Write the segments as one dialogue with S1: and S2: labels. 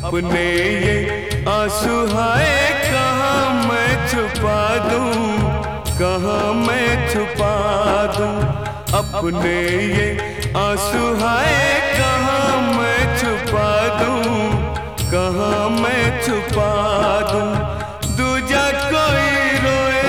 S1: अपने ये आंसू हाय कहाँ मैं छुपा दूँ, कहाँ मैं छुपा दूँ। अपने ये आंसू हाय कहाँ मैं छुपा दूँ, कहाँ मैं छुपा दूँ। दूजा कोई रोए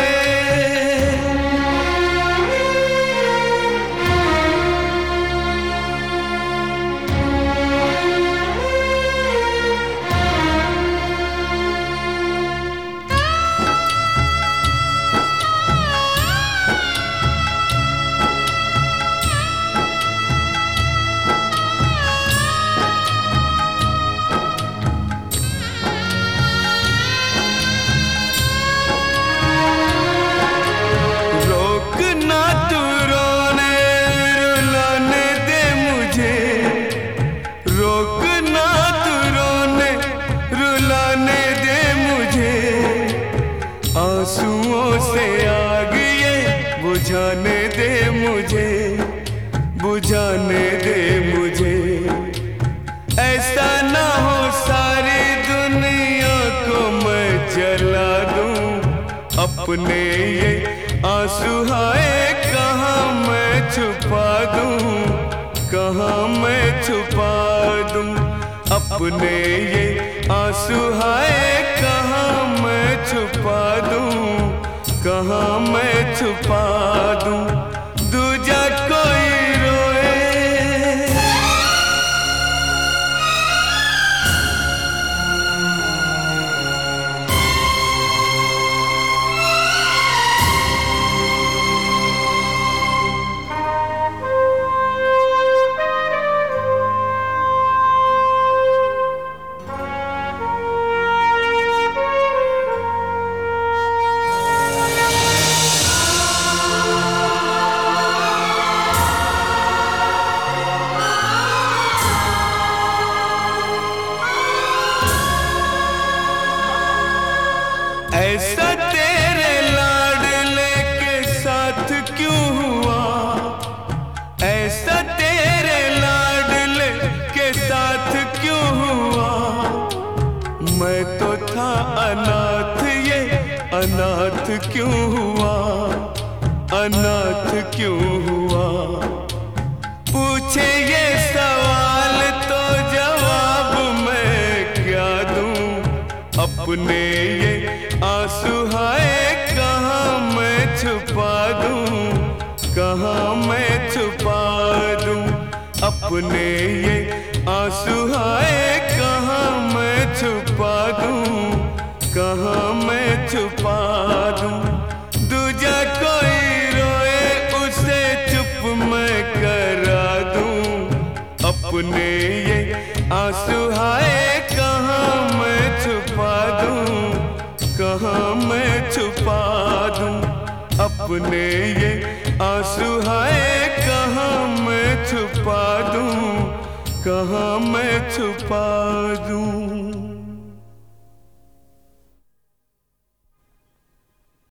S1: आंसुओं से आग ये बुझाने दे मुझे, बुझाने दे मुझे। ऐसा ना हो सारी दुनिया को मैं जला दूं। अपने ये आंसू हाय कहाँ मैं छुपा दूं, कहाँ मैं छुपा दूं। अपने ये आंसू हाय कहाँ मैं छुपा दूं, कहाँ मैं छुपा दूं। दूजा कोई रोए ऐसा तेरे लाडले के साथ क्यों हुआ, ऐसा तेरे लाडले के साथ क्यों हुआ। मैं तो था अनाथ, ये अनाथ क्यों हुआ, अनाथ क्यों हुआ। पूछे ये सवाल तो जवाब मैं क्या दूं। अपने ये आंसू हाय कहाँ मैं छुपा दूँ, कहाँ मैं छुपा दूँ। अपने ये आंसू हाय कहाँ मैं छुपा दूँ, कहाँ मैं छुपा दूँ। दूजा कोई रोए उसे चुप मैं करा दूँ। अपने ये आंसू हाय कहाँ मैं छुपा दूँ, कहाँ मैं छुपा दूँ। अपने ये आंसू हाय कहाँ मैं छुपा दूँ, कहाँ मैं छुपा दूँ।